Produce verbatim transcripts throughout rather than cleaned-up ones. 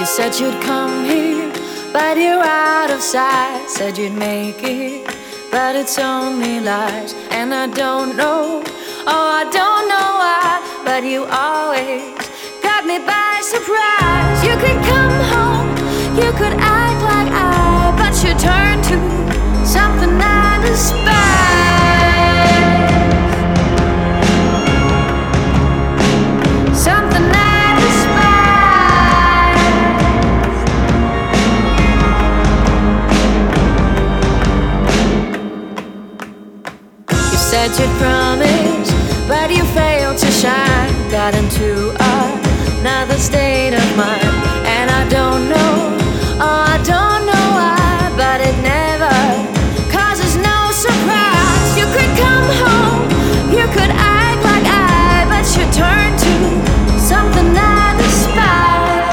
You said you'd come here, but you're out of sight. Said you'd make it, but it's only lies. And I don't know, oh I don't know why, but you always got me by surprise. You could come home, you could act like I, but you turn to something I despise. Something I despise. You said you'd promise, but you failed to shine. Got into another state of mind, and I don't know, oh I don't know why, but it never causes no surprise. You could come home, you could act like I, but you turn to something I despise.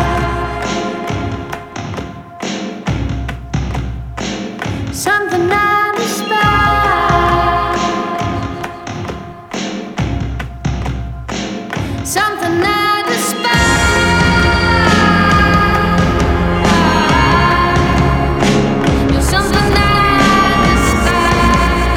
Something I despise. Something I despise. You're something I despise.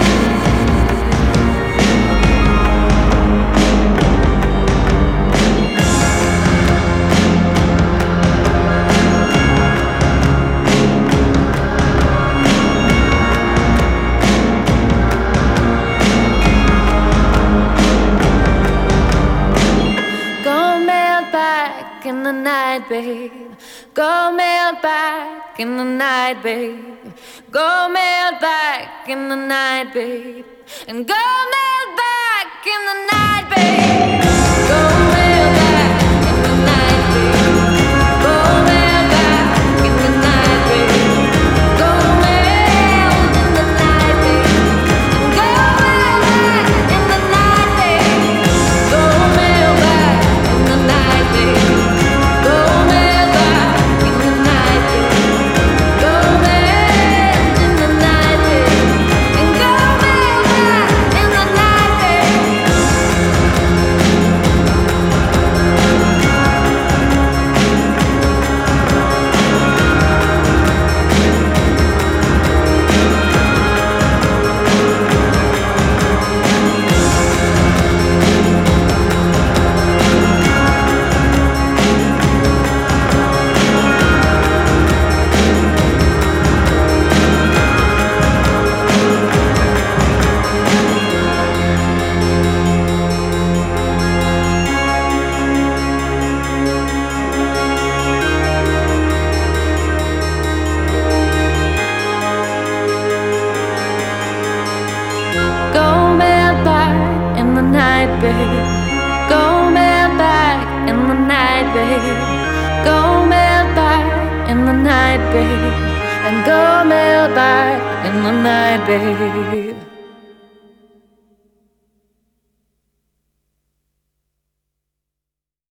Go melt back in the night, babe. Go melt back in the night, babe. Go melt back in the night, babe. And go melt back in the night, babe. Go melt back in the night, babe. Go melt back in the night, babe. Go melt in the night, babe. And go melt back in the night, babe. Go melt back in the night, babe. Go melt back in the night, babe. Go melt in the night, babe. And go melt back in the night, babe. Go melt back in the night, babe. Go melt back in the night, babe. Go melt back in the night, babe. And go melt back in the night, babe.